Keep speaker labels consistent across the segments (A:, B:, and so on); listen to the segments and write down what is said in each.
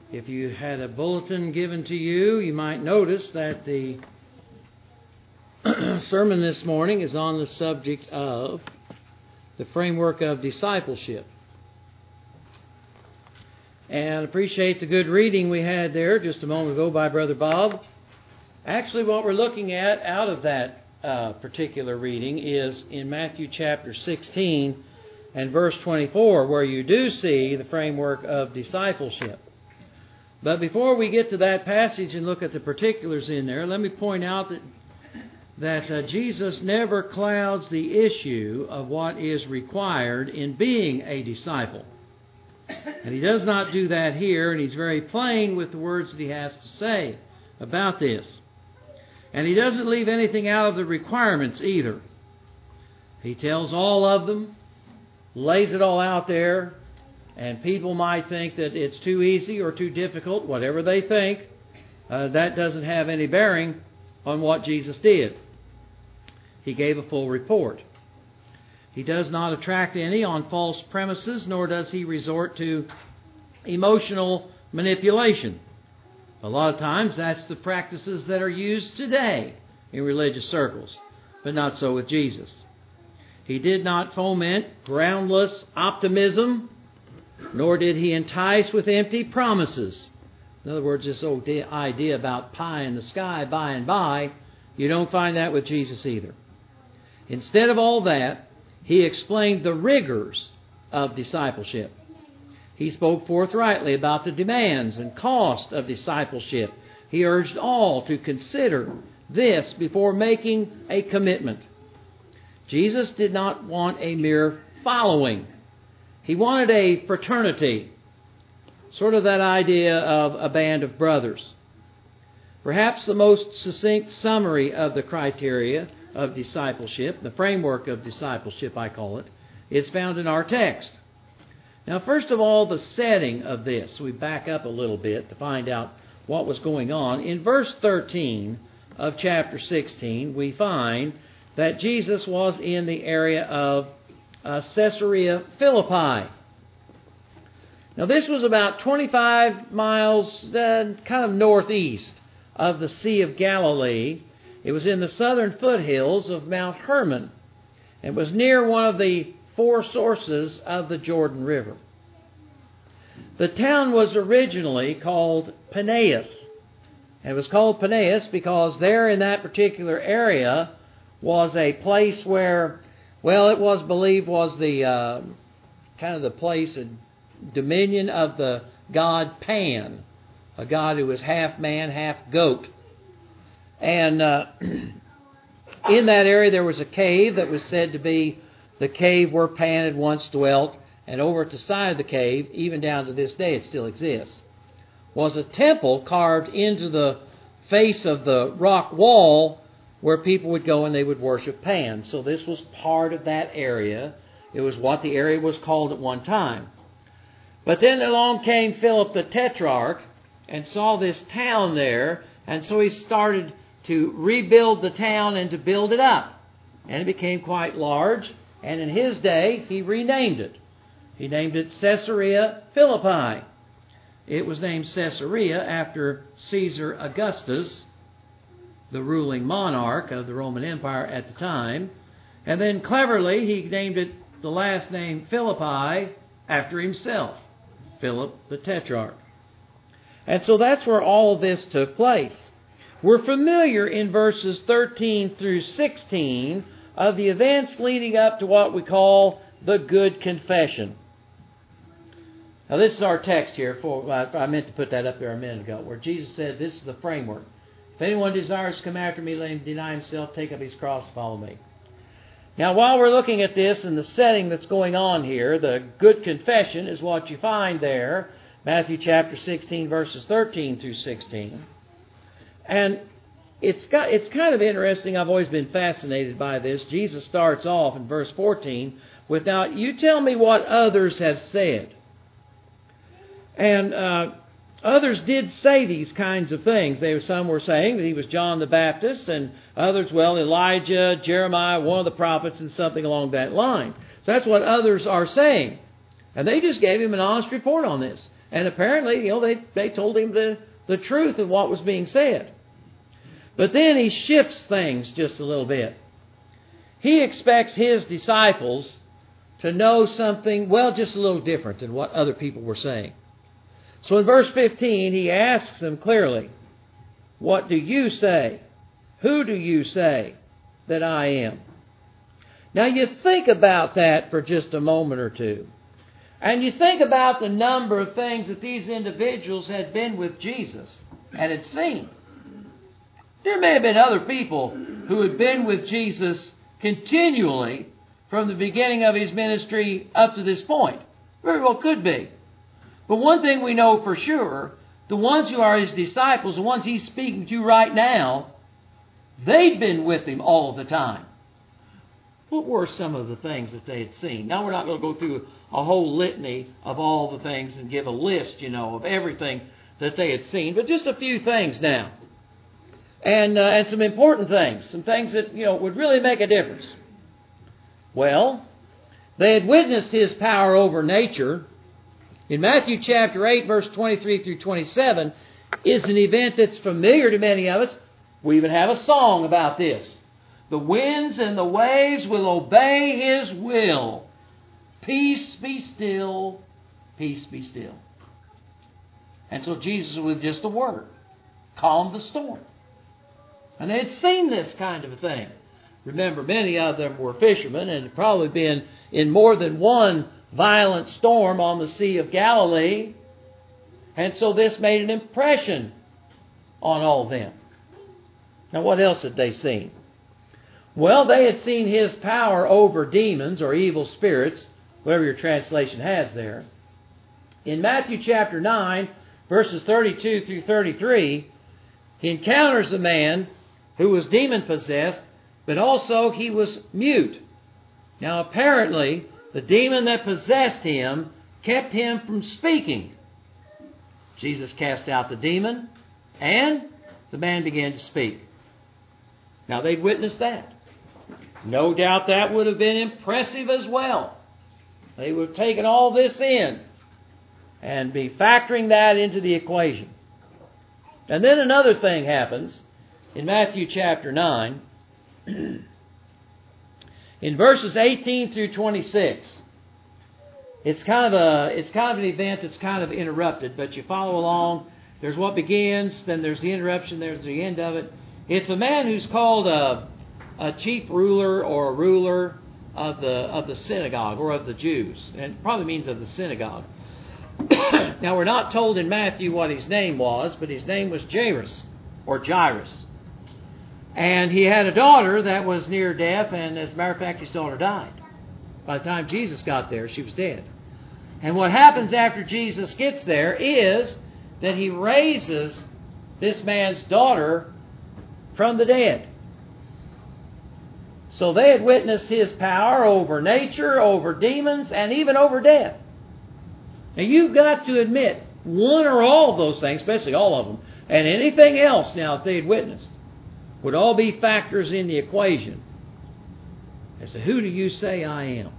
A: If you had a bulletin given to you, you might notice that the sermon this morning is on the subject of the framework of discipleship. And appreciate the good reading we had there just a moment ago by Brother Bob. Actually, what we're looking at out of that particular reading is in Matthew chapter 16 and verse 24, where you do see the framework of discipleship. But before we get to that passage and look at the particulars in there, let me point out that Jesus never clouds the issue of what is required in being a disciple. And He does not do that here, and He's very plain with the words that He has to say about this. And He doesn't leave anything out of the requirements either. He tells all of them, lays it all out there, and people might think that it's too easy or too difficult, whatever they think. That doesn't have any bearing on what Jesus did. He gave a full report. He does not attract any on false premises, nor does He resort to emotional manipulation. A lot of times that's the practices that are used today in religious circles, but not so with Jesus. He did not foment groundless optimism, nor did He entice with empty promises. In other words, this old idea about pie in the sky by and by, you don't find that with Jesus either. Instead of all that, He explained the rigors of discipleship. He spoke forthrightly about the demands and cost of discipleship. He urged all to consider this before making a commitment. Jesus did not want a mere following. He wanted a fraternity, sort of that idea of a band of brothers. Perhaps the most succinct summary of the criteria of discipleship, the framework of discipleship I call it, is found in our text. Now, first of all, the setting of this. We back up a little bit to find out what was going on. In verse 13 of chapter 16, we find that Jesus was in the area of Caesarea Philippi. Now, this was about 25 miles kind of northeast of the Sea of Galilee. It was in the southern foothills of Mount Hermon. It was near one of the four sources of the Jordan River. The town was originally called Peneus. And it was called Peneus because there in that particular area was a place where, well, it was believed was the kind of the place and dominion of the god Pan, a god who was half man, half goat. And in that area there was a cave that was said to be the cave where Pan had once dwelt. And over at the side of the cave, even down to this day it still exists, was a temple carved into the face of the rock wall where people would go and they would worship Pan. So this was part of that area. It was what the area was called at one time. But then along came Philip the Tetrarch and saw this town there, and so he started to rebuild the town and to build it up. And it became quite large, and in his day he renamed it. He named it Caesarea Philippi. It was named Caesarea after Caesar Augustus, the ruling monarch of the Roman Empire at the time. And then cleverly he named it the last name Philippi after himself, Philip the Tetrarch. And so that's where all of this took place. We're familiar in verses 13 through 16 of the events leading up to what we call the Good Confession. Now this is our text here. I meant to put that up there a minute ago, where Jesus said this is the framework. If anyone desires to come after me, let him deny himself, take up his cross, and follow me. Now while we're looking at this and the setting that's going on here, the Good Confession is what you find there. Matthew chapter 16, verses 13 through 16. And it's kind of interesting. I've always been fascinated by this. Jesus starts off in verse 14 with, "Now you tell me what others have said." And others did say these kinds of things. Some were saying that he was John the Baptist, and others, well, Elijah, Jeremiah, one of the prophets, and something along that line. So that's what others are saying. And they just gave him an honest report on this. And apparently, they told him the truth of what was being said. But then he shifts things just a little bit. He expects his disciples to know something, well, just a little different than what other people were saying. So in verse 15, he asks them clearly, "What do you say? Who do you say that I am?" Now you think about that for just a moment or two. And you think about the number of things that these individuals had been with Jesus and had seen. There may have been other people who had been with Jesus continually from the beginning of his ministry up to this point. Very well could be. But one thing we know for sure, the ones who are his disciples, the ones he's speaking to right now, they'd been with him all the time. What were some of the things that they had seen? Now we're not going to go through a whole litany of all the things and give a list, of everything that they had seen, but just a few things now. And some important things, some things that, would really make a difference. Well, they had witnessed his power over nature. In Matthew chapter 8, verse 23 through 27, is an event that's familiar to many of us. We even have a song about this. The winds and the waves will obey his will. Peace be still, peace be still. And so Jesus, with just a word, calmed the storm. And they had seen this kind of a thing. Remember, many of them were fishermen and had probably been in more than one violent storm on the Sea of Galilee. And so this made an impression on all of them. Now, what else had they seen? Well, they had seen his power over demons or evil spirits, whatever your translation has there. In Matthew chapter 9, verses 32 through 33, he encounters a man who was demon-possessed, but also he was mute. Now, apparently, the demon that possessed him kept him from speaking. Jesus cast out the demon, and the man began to speak. Now, they'd witnessed that. No doubt that would have been impressive as well. They would have taken all this in and be factoring that into the equation. And then another thing happens in Matthew chapter 9. In verses 18 through 26, it's kind of an event that's kind of interrupted, but you follow along. There's what begins, then there's the interruption, there's the end of it. It's a man who's called a chief ruler or a ruler of the synagogue or of the Jews, and it probably means of the synagogue. Now we're not told in Matthew what his name was, but his name was Jairus or Jairus. And he had a daughter that was near death, and as a matter of fact, his daughter died. By the time Jesus got there, she was dead. And what happens after Jesus gets there is that he raises this man's daughter from the dead. So they had witnessed his power over nature, over demons, and even over death. Now you've got to admit, one or all of those things, especially all of them, and anything else now that they had witnessed, would all be factors in the equation as to who do you say I am.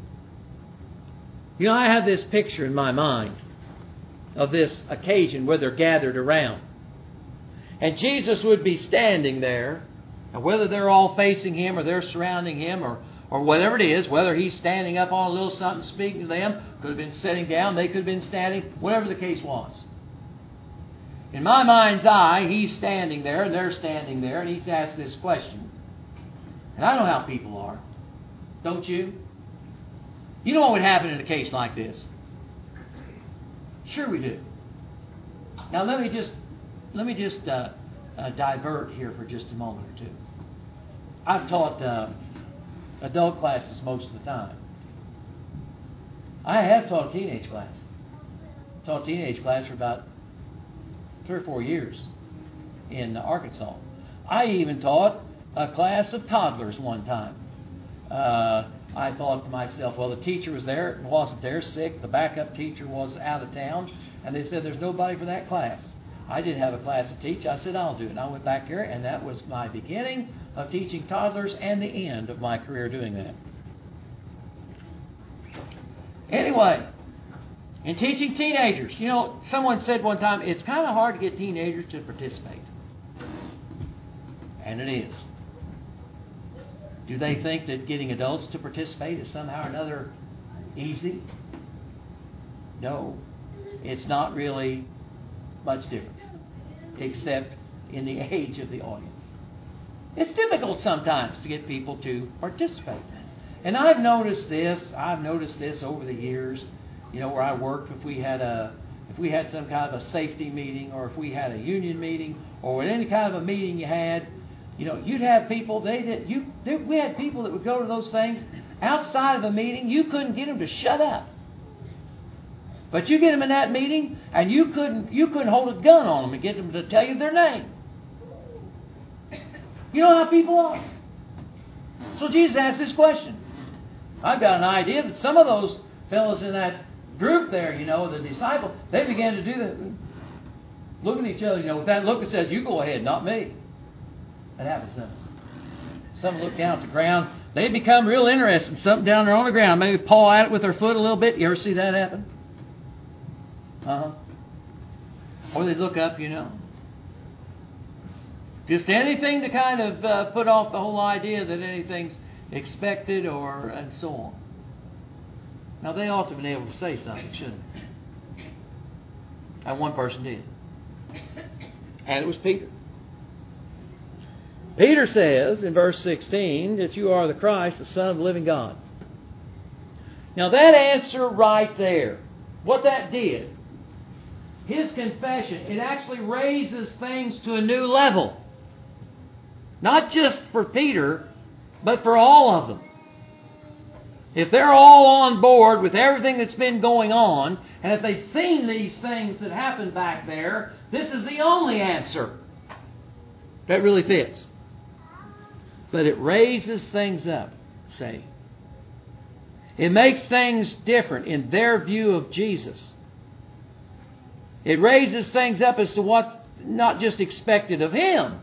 A: I have this picture in my mind of this occasion where they're gathered around. And Jesus would be standing there, and whether they're all facing him or they're surrounding him or whatever it is, whether he's standing up on a little something speaking to them, could have been sitting down, they could have been standing, whatever the case was. In my mind's eye, he's standing there and they're standing there, and he's asked this question. And I know how people are. Don't you? You know what would happen in a case like this? Sure we do. Now let me just divert here for just a moment or two. I've taught adult classes most of the time. I have taught a teenage class. Taught a teenage class for about 3 or 4 years in Arkansas. I even taught a class of toddlers one time. I thought to myself, well, the teacher was there, wasn't there, sick. The backup teacher was out of town, and they said there's nobody for that class. I didn't have a class to teach. I said, I'll do it. And I went back there, and that was my beginning of teaching toddlers and the end of my career doing that. Anyway, In teaching teenagers. You know, someone said one time, it's kind of hard to get teenagers to participate. And it is. Do they think that getting adults to participate is somehow or another easy? No. It's not really much different, except in the age of the audience. It's difficult sometimes to get people to participate. And I've noticed this over the years, you know, where I worked, if we had some kind of a safety meeting, or if we had a union meeting, or any kind of a meeting you had, you know, you'd have people, we had people that would go to those things outside of a meeting, you couldn't get them to shut up. But you get them in that meeting, and you couldn't hold a gun on them and get them to tell you their name. You know how people are. So Jesus asked this question. I've got an idea that some of those fellows in that group there, you know, the disciples, they began to do that. Look at each other, you know, with that look that says, you go ahead, not me. That happens to them. Some look down at the ground. They become real interested in something down there on the ground. Maybe paw at it with their foot a little bit. You ever see that happen? Or they look up, you know. Just anything to kind of put off the whole idea that anything's expected and so on. Now, they ought to have been able to say something, shouldn't they? And one person did. And it was Peter. Peter says in verse 16 that you are the Christ, the Son of the living God. Now, that answer right there, what that did, his confession, it actually raises things to a new level. Not just for Peter, but for all of them. If they're all on board with everything that's been going on, and if they've seen these things that happened back there, this is the only answer that really fits. But it raises things up, say. It makes things different in their view of Jesus. It raises things up as to what's not just expected of Him,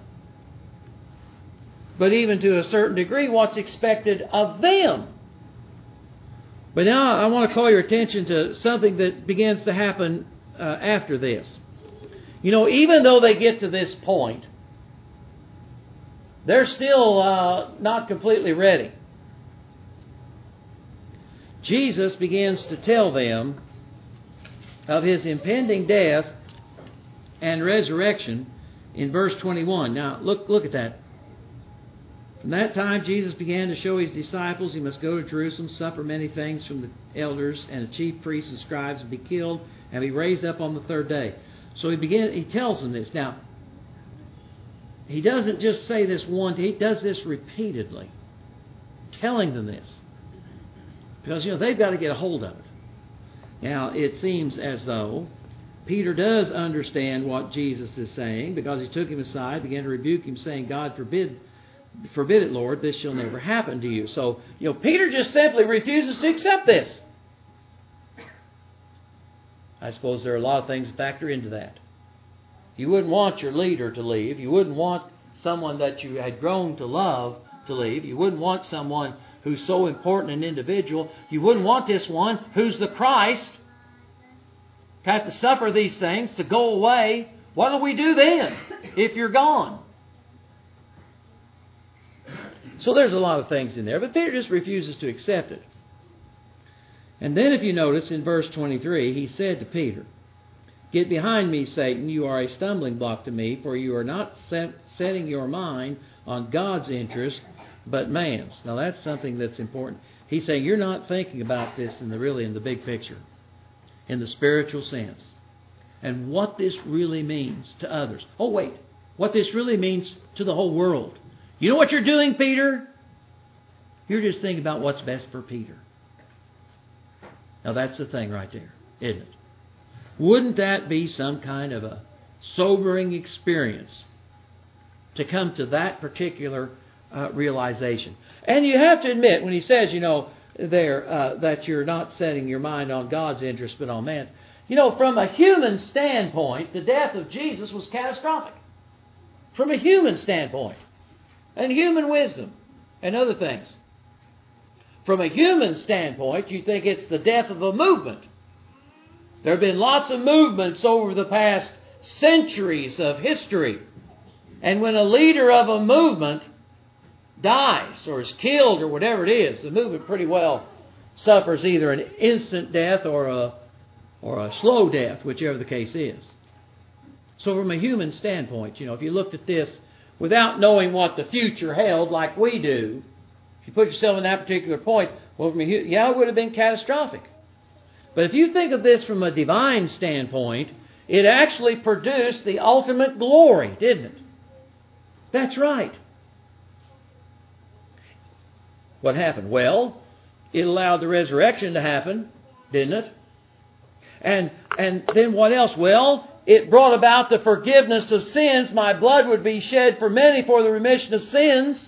A: but even to a certain degree what's expected of them. But now I want to call your attention to something that begins to happen after this. You know, even though they get to this point, they're still not completely ready. Jesus begins to tell them of His impending death and resurrection in verse 21. Now, look at that. From that time, Jesus began to show His disciples He must go to Jerusalem, suffer many things from the elders and the chief priests and scribes, and be killed, and be raised up on the third day. So He tells them this. Now, He doesn't just say this once, He does this repeatedly, telling them this. Because, you know, they've got to get a hold of it. Now, it seems as though Peter does understand what Jesus is saying, because he took him aside, began to rebuke him, saying, God forbid it, Lord, this shall never happen to you. So, you know, Peter just simply refuses to accept this. I suppose there are a lot of things that factor into that. You wouldn't want your leader to leave. You wouldn't want someone that you had grown to love to leave. You wouldn't want someone who's so important an individual. You wouldn't want this one who's the Christ to have to suffer these things, to go away. What do we do then if you're gone? So there's a lot of things in there, but Peter just refuses to accept it. And then if you notice in verse 23, he said to Peter, Get behind me, Satan, you are a stumbling block to me, for you are not setting your mind on God's interest, but man's. Now that's something that's important. He's saying you're not thinking about this in the big picture, in the spiritual sense, and what this really means to others. Oh wait, what this really means to the whole world. You know what you're doing, Peter? You're just thinking about what's best for Peter. Now that's the thing right there, isn't it? Wouldn't that be some kind of a sobering experience to come to that particular realization? And you have to admit, when he says, you know, there that you're not setting your mind on God's interest but on man's. You know, from a human standpoint, the death of Jesus was catastrophic. From a human standpoint. And human wisdom and other things. From a human standpoint, you think it's the death of a movement. There have been lots of movements over the past centuries of history. And when a leader of a movement dies or is killed or whatever it is, the movement pretty well suffers either an instant death or a slow death, whichever the case is. So from a human standpoint, if you looked at this without knowing what the future held like we do, if you put yourself in that particular point, well, it would have been catastrophic. But if you think of this from a divine standpoint, it actually produced the ultimate glory, didn't it? That's right. What happened? Well, it allowed the resurrection to happen, didn't it? And then what else? Well, it brought about the forgiveness of sins. My blood would be shed for many for the remission of sins.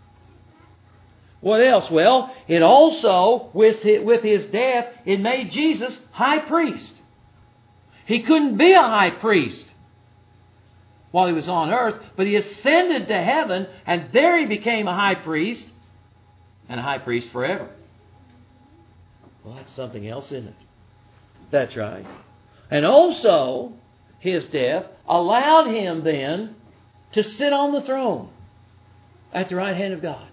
A: What else? Well, it also, with His death, it made Jesus high priest. He couldn't be a high priest while He was on earth, but He ascended to heaven, and there He became a high priest, and a high priest forever. Well, that's something else, isn't it? That's right. And also, His death allowed Him then to sit on the throne at the right hand of God.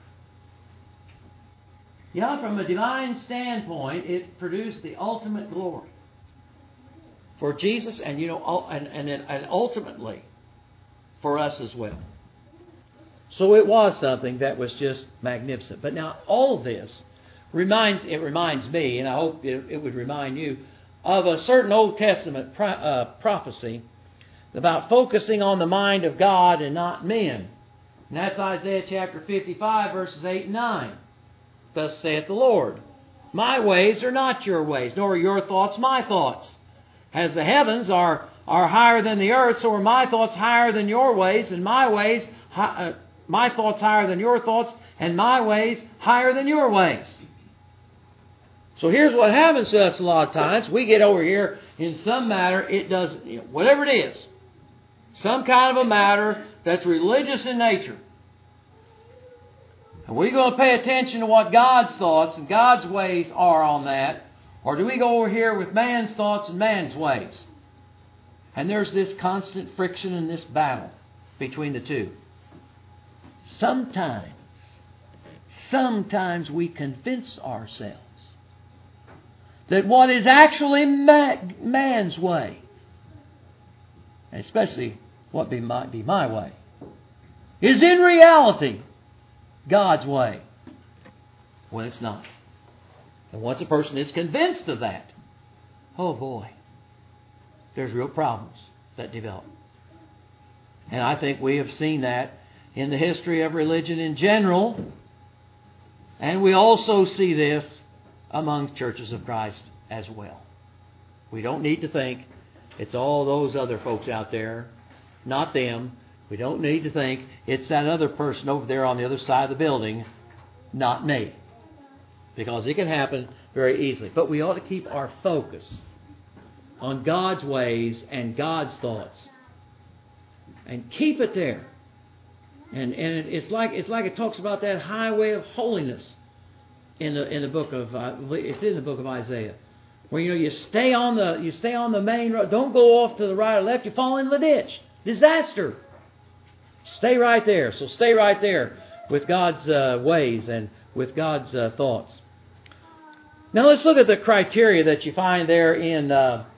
A: Yeah, from a divine standpoint, it produced the ultimate glory for Jesus, and ultimately for us as well. So it was something that was just magnificent. But now all of this reminds me, and I hope it would remind you, of a certain Old Testament prophecy about focusing on the mind of God and not men. And that's Isaiah chapter 55, verses 8 and 9. Thus saith the Lord, my ways are not your ways, nor are your thoughts my thoughts. As the heavens are higher than the earth, so are my thoughts higher than your ways, and my thoughts higher than your thoughts, and my ways higher than your ways. So here's what happens to us a lot of times. We get over here in some matter, it does, whatever it is, some kind of a matter that's religious in nature. Are we going to pay attention to what God's thoughts and God's ways are on that? Or do we go over here with man's thoughts and man's ways? And there's this constant friction and this battle between the two. Sometimes we convince ourselves that what is actually man's way, especially what might be my way, is in reality God's way. When it's not. And once a person is convinced of that, oh boy, there's real problems that develop. And I think we have seen that in the history of religion in general. And we also see this among churches of Christ as well. We don't need to think it's all those other folks out there, not them. We don't need to think it's that other person over there on the other side of the building, not me. Because it can happen very easily. But we ought to keep our focus on God's ways and God's thoughts. And keep it there. And it's like it talks about that highway of holiness in the book of it's in the book of Isaiah, where you stay on the main road. Don't go off to the right or left. You fall into the ditch. Disaster. Stay right there. So stay right there with God's ways and with God's thoughts. Now let's look at the criteria that you find there in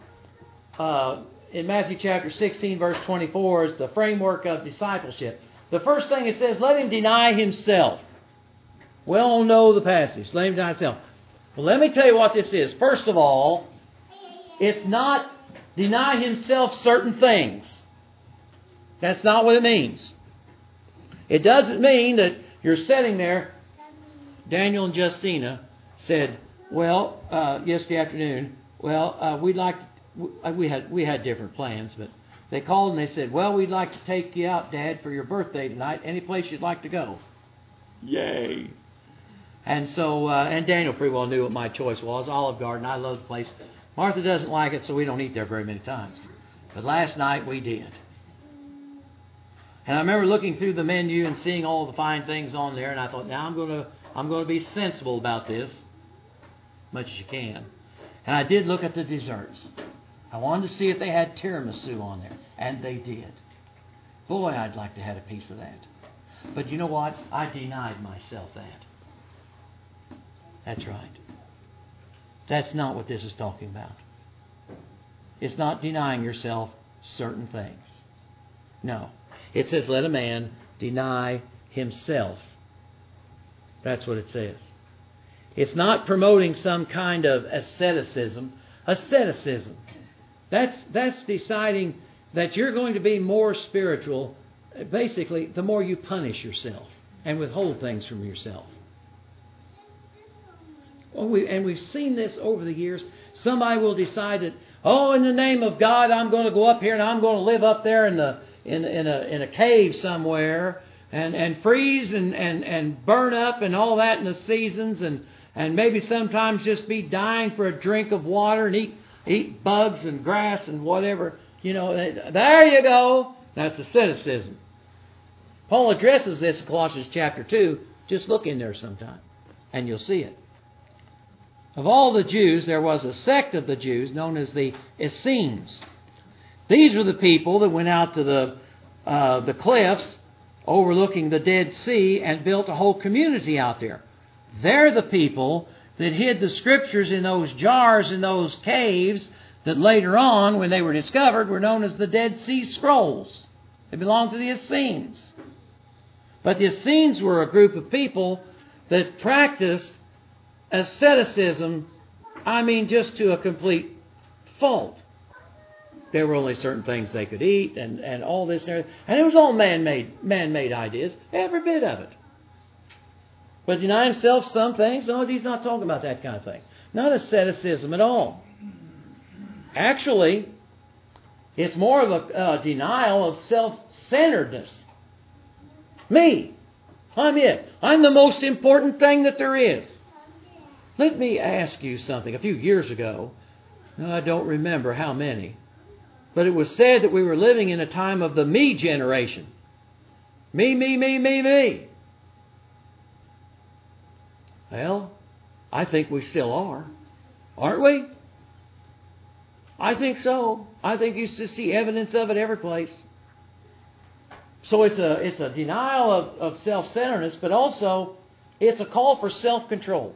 A: Matthew chapter 16, verse 24, is the framework of discipleship. The first thing it says, let him deny himself. We all know the passage. Let him deny himself. Well, let me tell you what this is. First of all, it's not deny himself certain things. That's not what it means. It doesn't mean that you're sitting there. Daniel and Justina said, well, yesterday afternoon, we had different plans, but they called and they said, well, we'd like to take you out, Dad, for your birthday tonight. Any place you'd like to go? Yay. And so, and Daniel pretty well knew what my choice was, Olive Garden. I love the place. Martha doesn't like it, so we don't eat there very many times. But last night we did. And I remember looking through the menu and seeing all the fine things on there, and I thought, now I'm going to be sensible about this, as much as you can. And I did look at the desserts. I wanted to see if they had tiramisu on there. And they did. Boy, I'd like to have a piece of that. But you know what? I denied myself that. That's right. That's not what this is talking about. It's not denying yourself certain things. No. It says, let a man deny himself. That's what it says. It's not promoting some kind of asceticism. Asceticism. That's deciding that you're going to be more spiritual, basically, the more you punish yourself and withhold things from yourself. And we've seen this over the years. Somebody will decide that, in the name of God, I'm going to go up here and I'm going to live up there in a cave somewhere and freeze and burn up and all that in the seasons and maybe sometimes just be dying for a drink of water and eat bugs and grass and whatever. There you go. That's asceticism. Paul addresses this in Colossians chapter 2. Just look in there sometime and you'll see it. Of all the Jews, there was a sect of the Jews known as the Essenes. These were the people that went out to the cliffs overlooking the Dead Sea and built a whole community out there. They're the people that hid the Scriptures in those jars in those caves that later on, when they were discovered, were known as the Dead Sea Scrolls. They belonged to the Essenes. But the Essenes were a group of people that practiced asceticism, just to a complete fault. There were only certain things they could eat and all this and everything. And it was all man-made ideas, every bit of it. But deny himself some things? No, he's not talking about that kind of thing. Not asceticism at all. Actually, it's more of a denial of self-centeredness. Me. I'm it. I'm the most important thing that there is. Let me ask you something. A few years ago, I don't remember how many, but it was said that we were living in a time of the me generation. Me, me, me, me, me. Well, I think we still are. Aren't we? I think so. I think you see evidence of it every place. So it's a denial of self-centeredness, but also it's a call for self-control.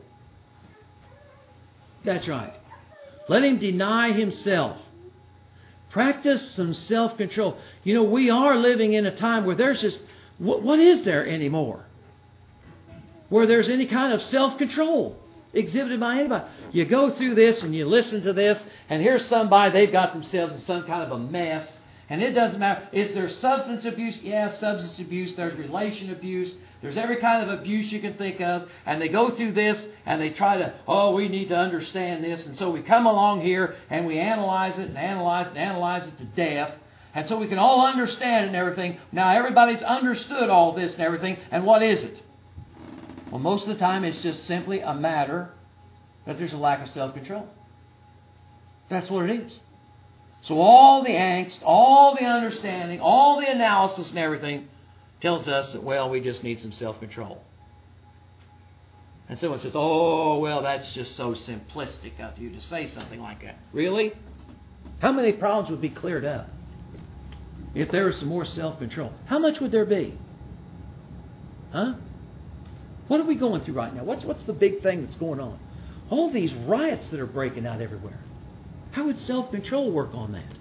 A: That's right. Let him deny himself. Practice some self-control. We are living in a time where there's just, what is there anymore? Where there's any kind of self-control exhibited by anybody. You go through this and you listen to this, and here's somebody, they've got themselves in some kind of a mess. And it doesn't matter. Is there substance abuse? Yeah, substance abuse. There's relation abuse. There's every kind of abuse you can think of. And they go through this and they try to, we need to understand this. And so we come along here and we analyze it and analyze it to death. And so we can all understand it and everything. Now everybody's understood all this and everything. And what is it? Well, most of the time it's just simply a matter that there's a lack of self-control. That's what it is. So all the angst, all the understanding, all the analysis and everything tells us that, we just need some self-control. And someone says, that's just so simplistic of you to say something like that. Really? How many problems would be cleared up if there was some more self-control? How much would there be? Huh? What are we going through right now? What's the big thing that's going on? All these riots that are breaking out everywhere. How would self-control work on that?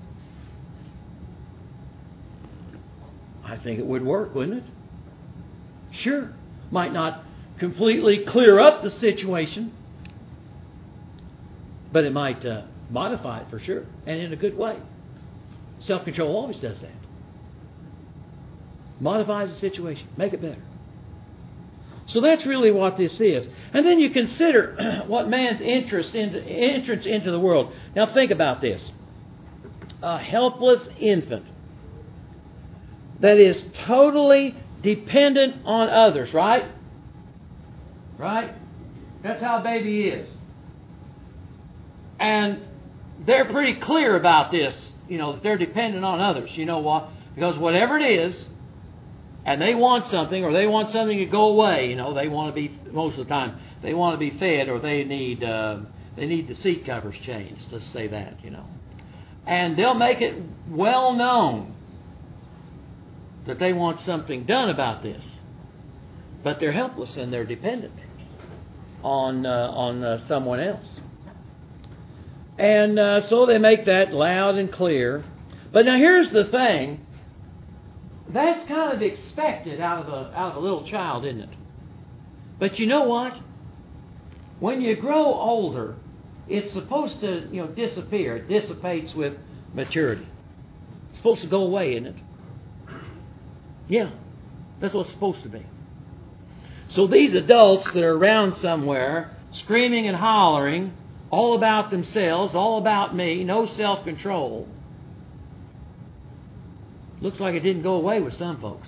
A: I think it would work, wouldn't it? Sure. Might not completely clear up the situation, but it might modify it for sure, and in a good way. Self-control always does that. Modifies the situation, make it better. So that's really what this is. And then you consider what man's entrance into the world. Now think about this. A helpless infant that is totally dependent on others, right? Right? That's how a baby is. And they're pretty clear about this, that they're dependent on others. You know what? Because whatever it is, and they want something, or they want something to go away, they want to be, most of the time, they want to be fed, or they need they need the seat covers changed. Let's say that, And they'll make it well known that they want something done about this. But they're helpless and they're dependent on someone else. And so they make that loud and clear. But now here's the thing. That's kind of expected out of a little child, isn't it? But you know what? When you grow older, it's supposed to, disappear. It dissipates with maturity. It's supposed to go away, isn't it? Yeah, that's what it's supposed to be. So these adults that are around somewhere, screaming and hollering, all about themselves, all about me, no self-control. Looks like it didn't go away with some folks.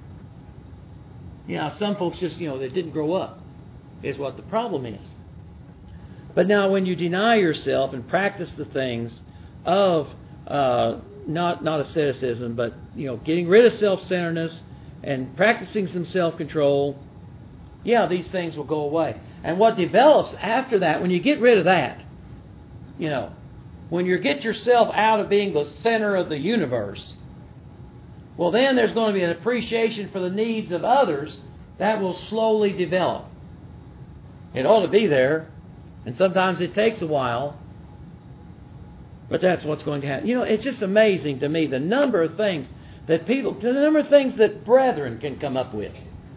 A: Some folks just, they didn't grow up, is what the problem is. But now when you deny yourself and practice the things of, not asceticism, but, getting rid of self-centeredness and practicing some self-control, these things will go away. And what develops after that, when you get rid of that, when you get yourself out of being the center of the universe, well, then there's going to be an appreciation for the needs of others that will slowly develop. It ought to be there, and sometimes it takes a while, but that's what's going to happen. It's just amazing to me the number of things that brethren can come up with.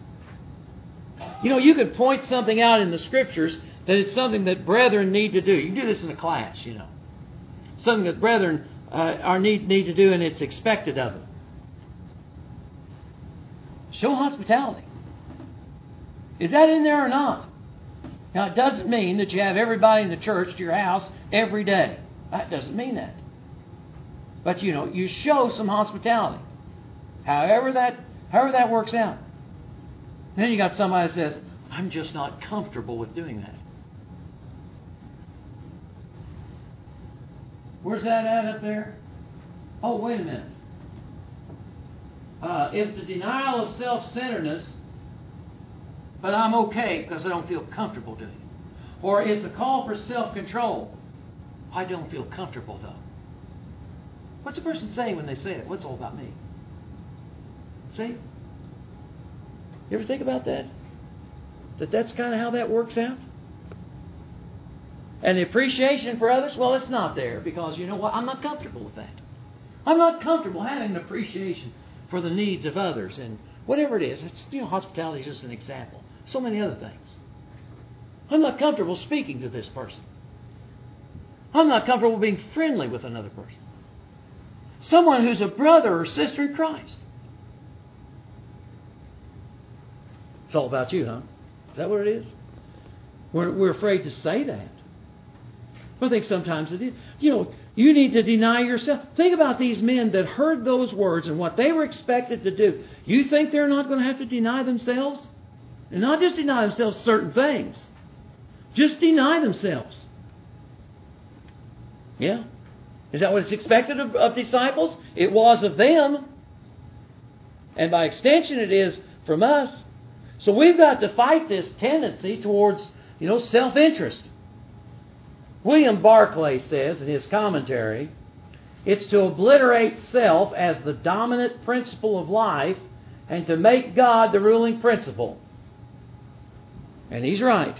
A: You can point something out in the Scriptures that it's something that brethren need to do. You can do this in a class, Something that brethren need to do, and it's expected of them. Show hospitality. Is that in there or not? Now, it doesn't mean that you have everybody in the church to your house every day. That doesn't mean that. But, you show some hospitality. However that works out. Then you got somebody that says, I'm just not comfortable with doing that. Where's that at up there? Oh, wait a minute. It's a denial of self-centeredness, but I'm okay because I don't feel comfortable doing it. Or it's a call for self-control. I don't feel comfortable, though. What's a person saying when they say it? What's all about me? See? You ever think about that? That's kind of how that works out? And the appreciation for others, well, it's not there because, you know what? I'm not comfortable with that. I'm not comfortable having an appreciation for the needs of others. And whatever it is, it's, hospitality is just an example. So many other things. I'm not comfortable speaking to this person. I'm not comfortable being friendly with another person. Someone who's a brother or sister in Christ. It's all about you, huh? Is that what it is? We're afraid to say that. I think sometimes it is. You need to deny yourself. Think about these men that heard those words and what they were expected to do. You think they're not going to have to deny themselves? And not just deny themselves certain things. Just deny themselves. Yeah? Is that what it's expected of disciples? It was of them. And by extension it is from us. So we've got to fight this tendency towards, self-interest. William Barclay says in his commentary, it's to obliterate self as the dominant principle of life and to make God the ruling principle. And he's right.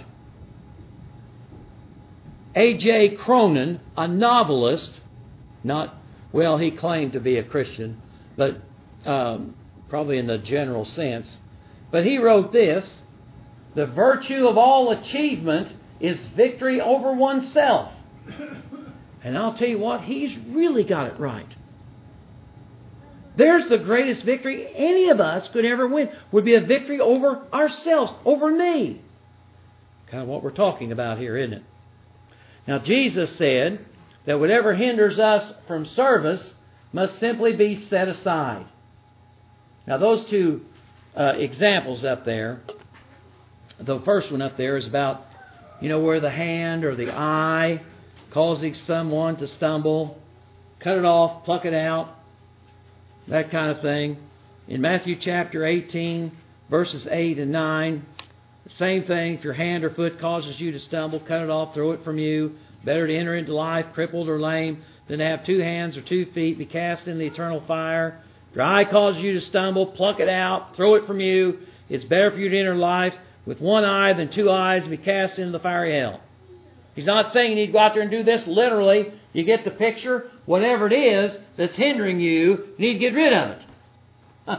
A: A.J. Cronin, a novelist, he claimed to be a Christian, but probably in the general sense. But he wrote this, the virtue of all achievement is victory over oneself. And I'll tell you what, he's really got it right. There's the greatest victory any of us could ever win, would be a victory over ourselves, over me. Kind of what we're talking about here, isn't it? Now, Jesus said that whatever hinders us from service must simply be set aside. Now, those two examples up there, the first one up there is about, where the hand or the eye causing someone to stumble, cut it off, pluck it out, that kind of thing. In Matthew chapter 18, verses 8 and 9, Same thing, if your hand or foot causes you to stumble, cut it off, throw it from you. Better to enter into life crippled or lame than to have 2 hands or 2 feet, be cast into the eternal fire. If your eye causes you to stumble, pluck it out, throw it from you. It's better for you to enter life with 1 eye than 2 eyes and be cast into the fiery hell. He's not saying you need to go out there and do this literally. You get the picture? Whatever it is that's hindering you, you need to get rid of it. Huh.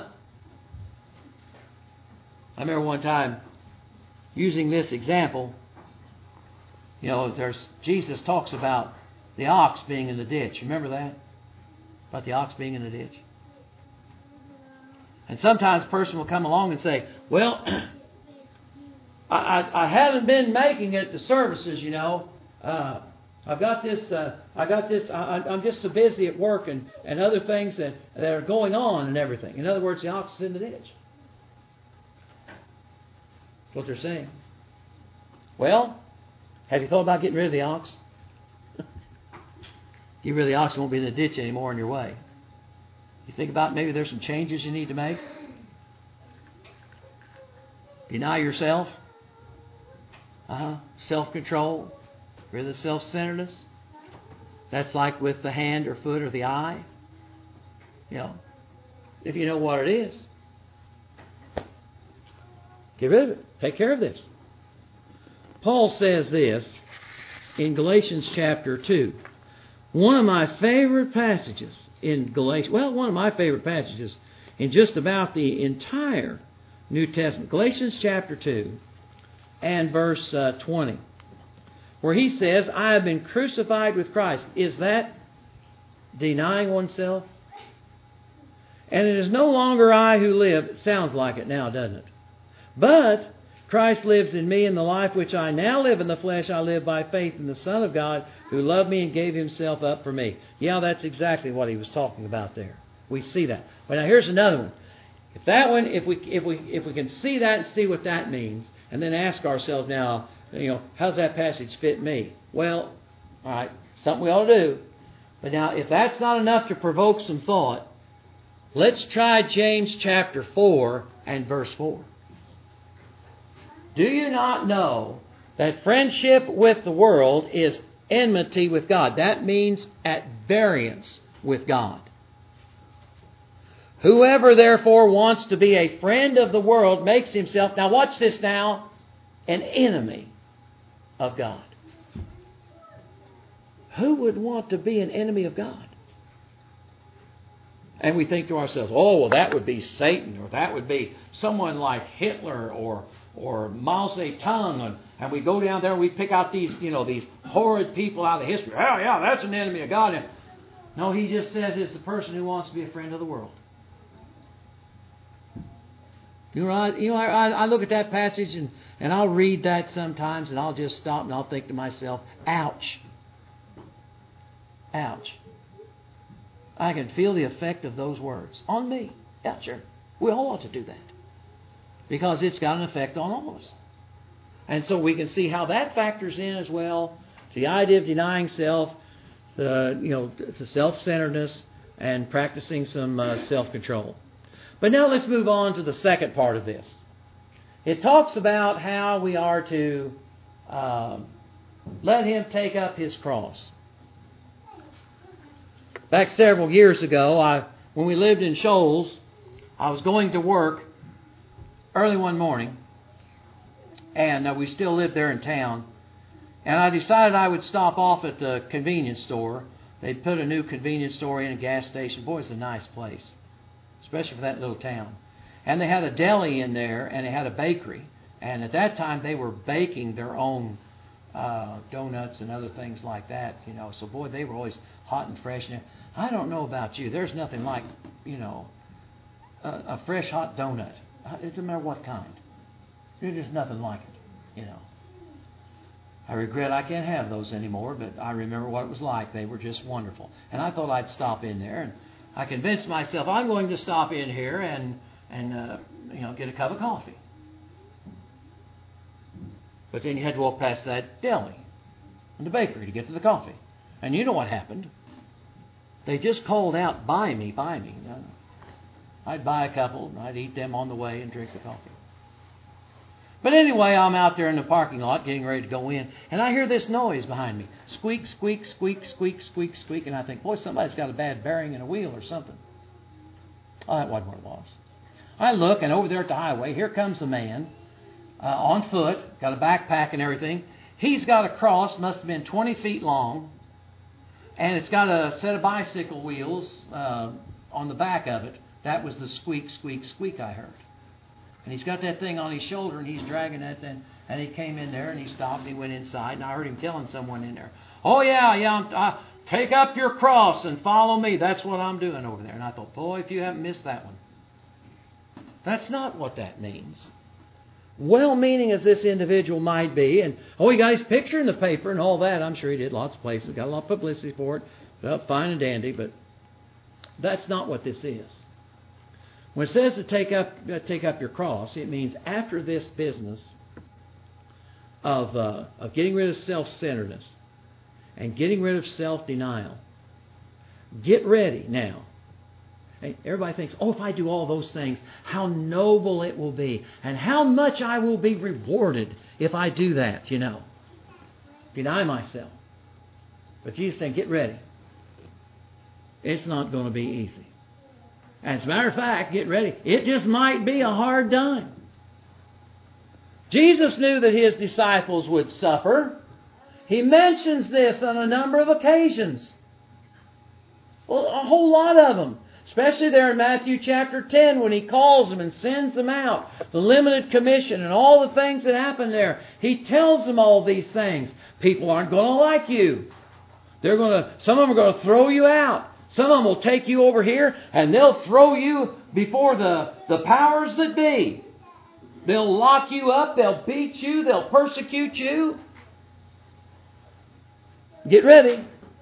A: I remember one time using this example. Jesus talks about the ox being in the ditch. Remember that? About the ox being in the ditch. And sometimes a person will come along and say, well, I haven't been making it to services, I've got this, I'm just so busy at work and other things that are going on and everything. In other words, the ox is in the ditch. That's what they're saying. Well, have you thought about getting rid of the ox? Get rid of the ox, it won't be in the ditch anymore in your way. You think about maybe there's some changes you need to make. Deny yourself. Self-control. Rid of the self-centeredness. That's like with the hand or foot or the eye. If you know what it is. Get rid of it. Take care of this. Paul says this in Galatians chapter 2. One of my favorite passages in Galatians, one of my favorite passages in just about the entire New Testament. Galatians chapter 2 and verse 20. Where he says, I have been crucified with Christ. Is that denying oneself? And it is no longer I who live. It sounds like it now, doesn't it? But Christ lives in me, and the life which I now live in the flesh, I live by faith in the Son of God, who loved me and gave himself up for me. Yeah, that's exactly what he was talking about there. We see that. But now here's another one. If that one, if we can see that and see what that means, and then ask ourselves now, how's that passage fit me? Well, all right, something we ought to do. But now, if that's not enough to provoke some thought, let's try James chapter 4 and verse 4. Do you not know that friendship with the world is enmity with God? That means at variance with God. Whoever therefore wants to be a friend of the world makes himself, now watch this now, an enemy of God. Who would want to be an enemy of God? And we think to ourselves, that would be Satan, or that would be someone like Hitler or Mao Zedong, and we go down there and we pick out these horrid people out of the history. Oh yeah, that's an enemy of God. No, he just said it's the person who wants to be a friend of the world. I look at that passage and I'll read that sometimes and I'll just stop and I'll think to myself, ouch. Ouch. I can feel the effect of those words on me. Yeah, sure. We all ought to do that. Because it's got an effect on all of us. And so we can see how that factors in as well. The idea of denying self, the self-centeredness, and practicing some self-control. But now let's move on to the second part of this. It talks about how we are to let Him take up His cross. Back several years ago, when we lived in Shoals, I was going to work early one morning, and we still lived there in town, and I decided I would stop off at the convenience store. They'd put a new convenience store in a gas station. Boy, it's a nice place, especially for that little town. And they had a deli in there, and they had a bakery, and at that time they were baking their own donuts and other things like that, so boy, they were always hot and fresh. And I don't know about you, there's nothing like, a fresh hot donut. It doesn't matter what kind. There's nothing like it, I regret I can't have those anymore, but I remember what it was like. They were just wonderful. And I thought I'd stop in there, and I convinced myself I'm going to stop in here and get a cup of coffee. But then you had to walk past that deli and the bakery to get to the coffee. And you know what happened? They just called out, buy me. I'd buy a couple, and I'd eat them on the way and drink the coffee. But anyway, I'm out there in the parking lot getting ready to go in, and I hear this noise behind me. Squeak, squeak, squeak, squeak, squeak, squeak. And I think, boy, somebody's got a bad bearing in a wheel or something. Oh, that wasn't what it was. I look, and over there at the highway, here comes a man on foot, got a backpack and everything. He's got a cross, must have been 20 feet long, and it's got a set of bicycle wheels on the back of it. That was the squeak, squeak, squeak I heard. And he's got that thing on his shoulder, and he's dragging that thing. And he came in there, and he stopped, and he went inside, and I heard him telling someone in there, "Oh, yeah, take up your cross and follow me. That's what I'm doing over there." And I thought, boy, if you haven't missed that one. That's not what that means. Well-meaning as this individual might be, and, he got his picture in the paper and all that. I'm sure he did lots of places, got a lot of publicity for it. Well, fine and dandy, but that's not what this is. When it says to take up your cross, it means after this business of getting rid of self-centeredness and getting rid of self-denial, get ready now. Everybody thinks, if I do all those things, how noble it will be and how much I will be rewarded if I do that, Deny myself. But Jesus saying, get ready. It's not going to be easy. As a matter of fact, get ready. It just might be a hard time. Jesus knew that His disciples would suffer. He mentions this on a number of occasions. Well, a whole lot of them. Especially there in Matthew chapter 10 when He calls them and sends them out. The limited commission and all the things that happen there. He tells them all these things. People aren't going to like you. Some of them are going to throw you out. Some of them will take you over here and they'll throw you before the powers that be. They'll lock you up. They'll beat you. They'll persecute you. Get ready.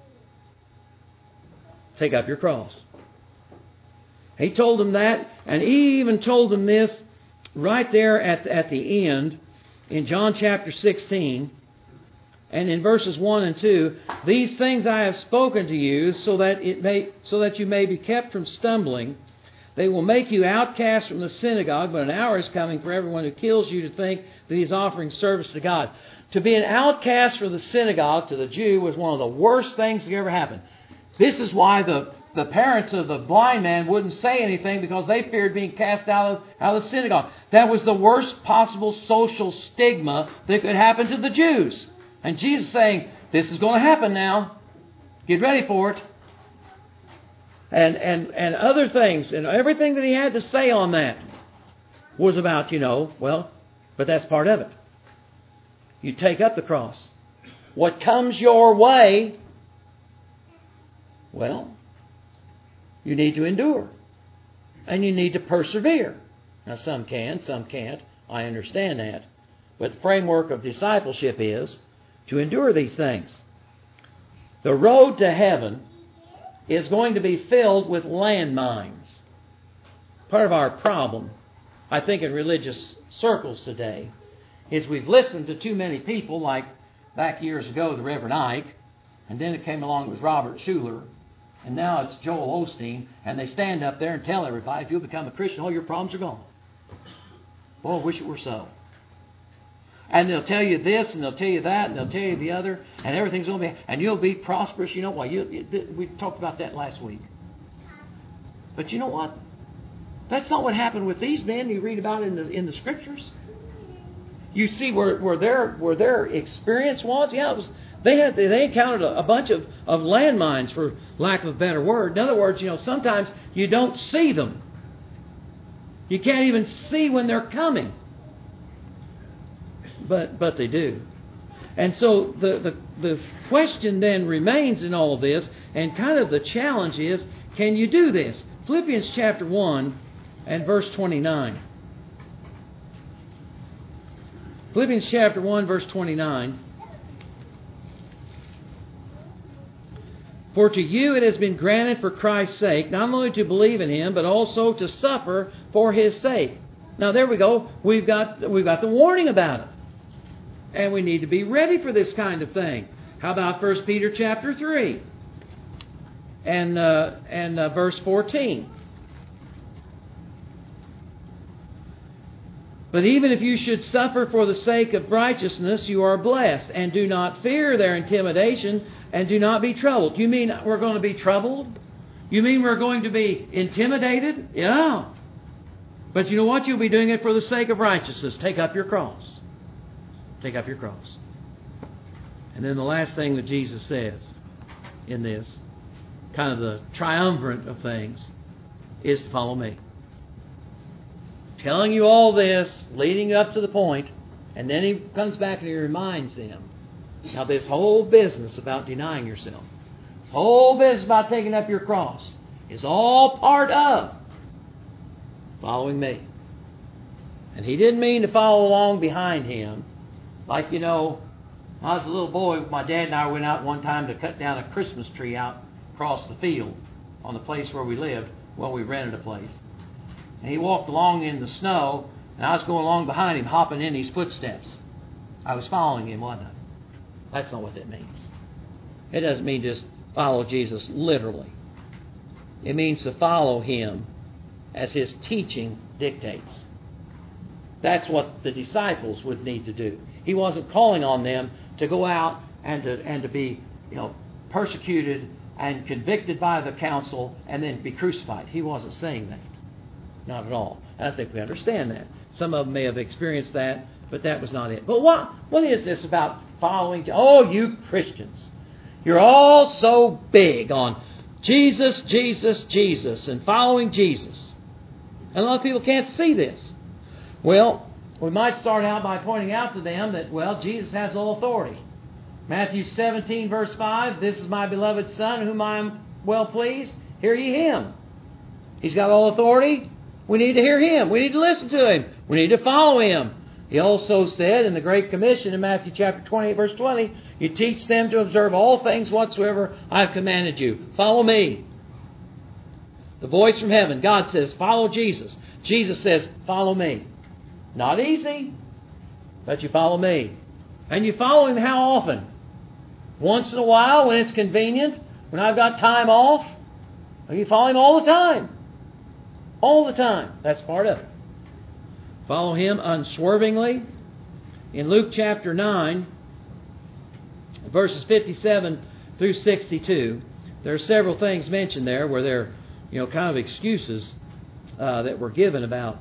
A: Take up your cross. He told them that, and He even told them this right there at the end in John chapter 16. And in verses 1 and 2, "These things I have spoken to you so that you may be kept from stumbling. They will make you outcasts from the synagogue, but an hour is coming for everyone who kills you to think that he is offering service to God." To be an outcast from the synagogue to the Jew was one of the worst things that ever happened. This is why the parents of the blind man wouldn't say anything, because they feared being cast out of the synagogue. That was the worst possible social stigma that could happen to the Jews. And Jesus saying, this is going to happen now. Get ready for it. And other things, and everything that He had to say on that was about, but that's part of it. You take up the cross. What comes your way, you need to endure. And you need to persevere. Now some can, some can't. I understand that. But the framework of discipleship is to endure these things. The road to heaven is going to be filled with landmines. Part of our problem, I think, in religious circles today is we've listened to too many people, like back years ago, the Reverend Ike, and then it came along with Robert Schuller, and now it's Joel Osteen, and they stand up there and tell everybody, if you'll become a Christian, all your problems are gone. Boy, I wish it were so. And they'll tell you this, and they'll tell you that, and they'll tell you the other, and everything's going to be, and you'll be prosperous. You know what? We talked about that last week. But you know what? That's not what happened with these men you read about in the Scriptures. You see where their experience was. Yeah, it was. They encountered a bunch of landmines, for lack of a better word. In other words, sometimes you don't see them. You can't even see when they're coming. But they do. And so the question then remains in all this, and kind of the challenge is, can you do this? Philippians chapter 1 and verse 29. Philippians chapter 1 verse 29. "For to you it has been granted for Christ's sake, not only to believe in Him, but also to suffer for His sake." Now there we go. We've got the warning about it. And we need to be ready for this kind of thing. How about 1 Peter chapter 3 and verse 14? But even if you should suffer for the sake of righteousness, you are blessed. And do not fear their intimidation, and do not be troubled. You mean we're going to be troubled? You mean we're going to be intimidated? Yeah. But you know what? You'll be doing it for the sake of righteousness. Take up your cross. Take up your cross. And then the last thing that Jesus says in this, kind of the triumvirate of things, is to follow me. Telling you all this, leading up to the point, and then He comes back and He reminds them. Now this whole business about denying yourself, this whole business about taking up your cross, is all part of following me. And He didn't mean to follow along behind Him. Like, when I was a little boy, my dad and I went out one time to cut down a Christmas tree out across the field on the place where we lived. Well, we rented a place. And he walked along in the snow, and I was going along behind him, hopping in his footsteps. I was following him, wasn't I? That's not what that means. It doesn't mean just follow Jesus literally. It means to follow Him as His teaching dictates. That's what the disciples would need to do. He wasn't calling on them to go out and to be, persecuted and convicted by the council and then be crucified. He wasn't saying that. Not at all. I think we understand that. Some of them may have experienced that, but that was not it. But what is this about following? Oh, you Christians. You're all so big on Jesus, Jesus, Jesus, and following Jesus. And a lot of people can't see this. Well, we might start out by pointing out to them that, Jesus has all authority. Matthew 17, verse 5, "This is my beloved Son, in whom I am well pleased. Hear ye Him." He's got all authority. We need to hear Him. We need to listen to Him. We need to follow Him. He also said in the Great Commission in Matthew chapter 28, verse 20, "You teach them to observe all things whatsoever I have commanded you." Follow me. The voice from heaven. God says, follow Jesus. Jesus says, follow me. Not easy, but you follow me. And you follow Him how often? Once in a while when it's convenient, when I've got time off? Or you follow Him all the time? All the time. That's part of it. Follow Him unswervingly. In Luke chapter 9, verses 57 through 62, there are several things mentioned there where they're, kind of excuses that were given about,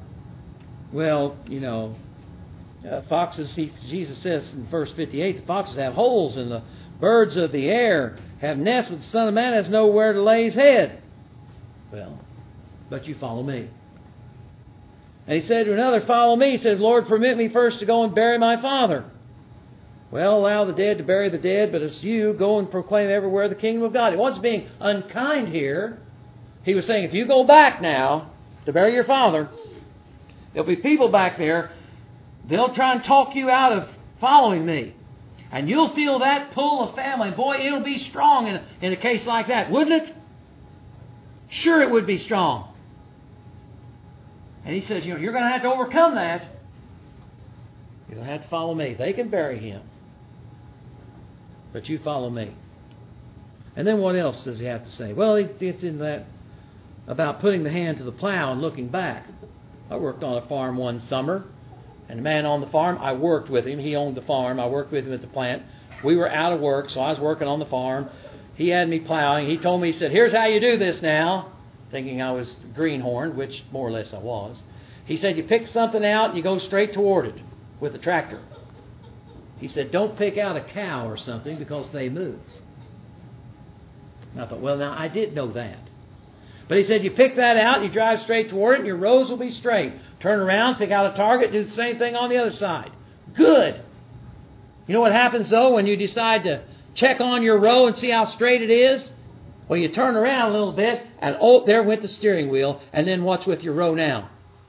A: foxes, Jesus says in verse 58, the foxes have holes and the birds of the air have nests, but the Son of Man has nowhere to lay His head. Well, but you follow me. And He said to another, follow me. He said, Lord, permit me first to go and bury my father. Well, allow the dead to bury the dead, but as you go and proclaim everywhere the kingdom of God. He wasn't being unkind here. He was saying, if you go back now to bury your father, there'll be people back there, they'll try and talk you out of following me. And you'll feel that pull of family. Boy, it'll be strong in a case like that, wouldn't it? Sure it would be strong. And He says, you're going to have to overcome that. You're going to have to follow me. They can bury him. But you follow me. And then what else does He have to say? Well, He gets in that about putting the hand to the plow and looking back. I worked on a farm one summer. And the man on the farm, I worked with him. He owned the farm. I worked with him at the plant. We were out of work, so I was working on the farm. He had me plowing. He told me, he said, here's how you do this now. Thinking I was greenhorn, which more or less I was. He said, you pick something out and you go straight toward it with the tractor. He said, don't pick out a cow or something because they move. And I thought, well, now I did know that. But he said, you pick that out, you drive straight toward it, and your rows will be straight. Turn around, pick out a target, do the same thing on the other side. Good. You know what happens, though, when you decide to check on your row and see how straight it is? Well, you turn around a little bit, and oh, there went the steering wheel, and then what's with your row now?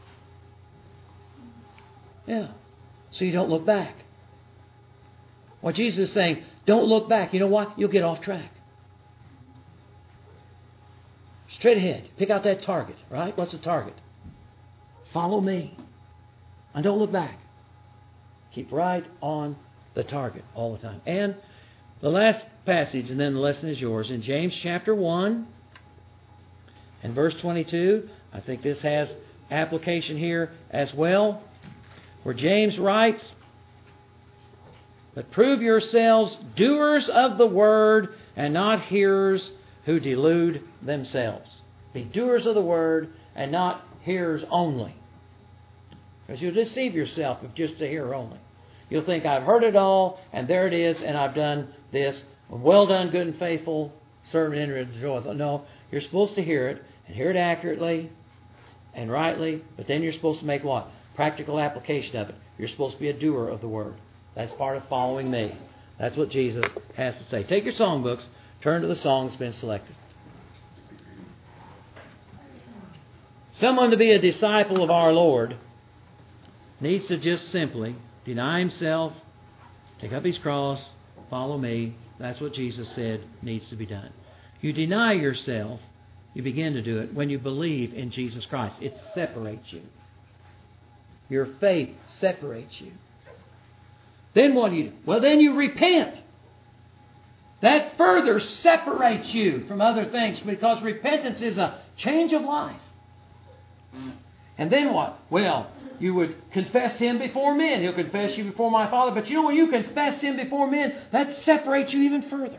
A: Yeah. So you don't look back. What Jesus is saying, don't look back. You know what? You'll get off track. Straight ahead. Pick out that target, right? What's the target? Follow me. And don't look back. Keep right on the target all the time. And the last passage, and then the lesson is yours, in James chapter 1 and verse 22. I think this has application here as well. where James writes, but prove yourselves doers of the word and not hearers who delude themselves. Be doers of the word and not hearers only. Because you'll deceive yourself if just a hearer only. You'll think, I've heard it all, and there it is, and I've done this. Well done, good and faithful servant, enter into the joy. No, you're supposed to hear it, and hear it accurately and rightly, but then you're supposed to make what? Practical application of it. You're supposed to be a doer of the word. That's part of following me. That's what Jesus has to say. Take your songbooks, turn to the song that's been selected. Someone to be a disciple of our Lord needs to just simply deny himself, take up his cross, follow me. That's what Jesus said needs to be done. You deny yourself, you begin to do it when you believe in Jesus Christ. It separates you. Your faith separates you. Then what do you do? Well, then you repent. That further separates you from other things because repentance is a change of life. And then what? Well, you would confess Him before men. He'll confess you before my Father. But you know, when you confess Him before men, that separates you even further.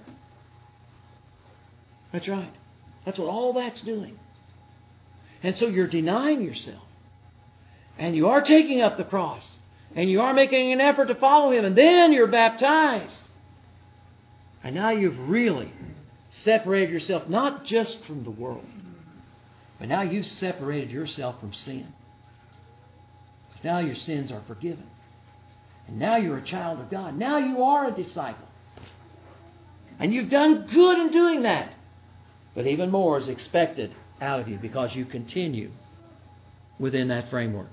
A: That's right. That's what all that's doing. And so you're denying yourself. And you are taking up the cross. And you are making an effort to follow Him. And then you're baptized. And now you've really separated yourself not just from the world, but now you've separated yourself from sin. Now your sins are forgiven. And now you're a child of God. Now you are a disciple. And you've done good in doing that. But even more is expected out of you because you continue within that framework.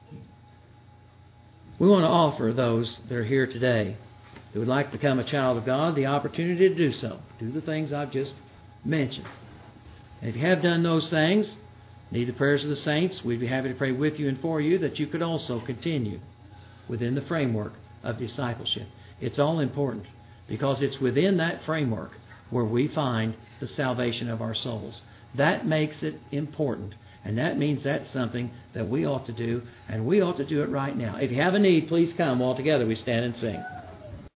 A: We want to offer those that are here today who would like to become a child of God the opportunity to do so. Do the things I've just mentioned. And if you have done those things, need the prayers of the saints, we'd be happy to pray with you and for you that you could also continue within the framework of discipleship. It's all important because it's within that framework where we find the salvation of our souls. That makes it important. And that means that's something that we ought to do, and we ought to do it right now. If you have a need, please come. All together we stand and sing.